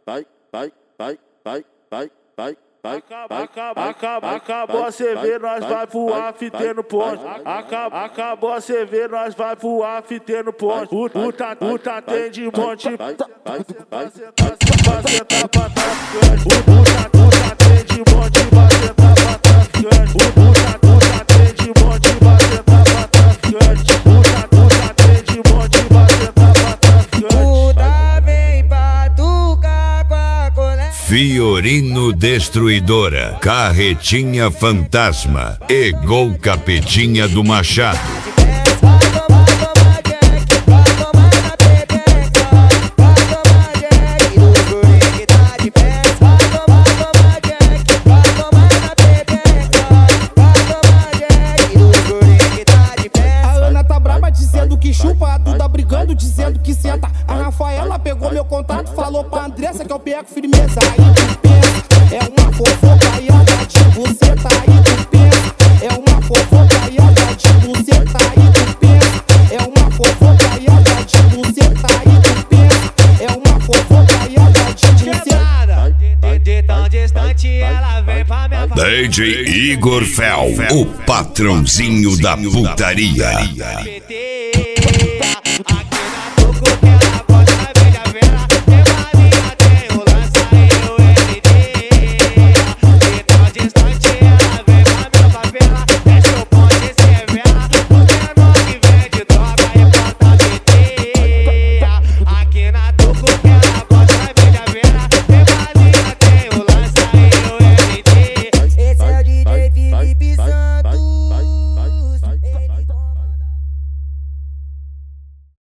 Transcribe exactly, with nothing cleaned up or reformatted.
vai, vai, vai, vai, vai, vai. Acabou a C V, nós vai pro after no ponte. Acabou a C V, nós vai pro after no ponte. Puta, puta, tem de monte. Vai sentar pra traficante. Puta, puta, tem de monte. Vai sentar pra traficante. Puta, puta, tem de monte. Vai sentar pra traficante. Puta, puta, tem de monte. Vai sentar pra traficante. Puta, vem pra tucar com a colher. Fiorino Destruidora, Carretinha Fantasma e Gol Capetinha do Machado. Dizendo que chupa, a Duda brigando, dizendo que senta. A Rafaela pegou meu contato, falou pra Andressa que eu pego firmeza. Aí tu pensa, é uma fofoca e a de buceta. Aí tu pensa, é uma fofoca e a de buceta. Aí tu pensa, é uma fofoca e a de buceta. Aí tu pensa, é uma fofoca e a de buceta. De tão distante ela vem pra minha D J Igor Fel, o patrãozinho da putaria.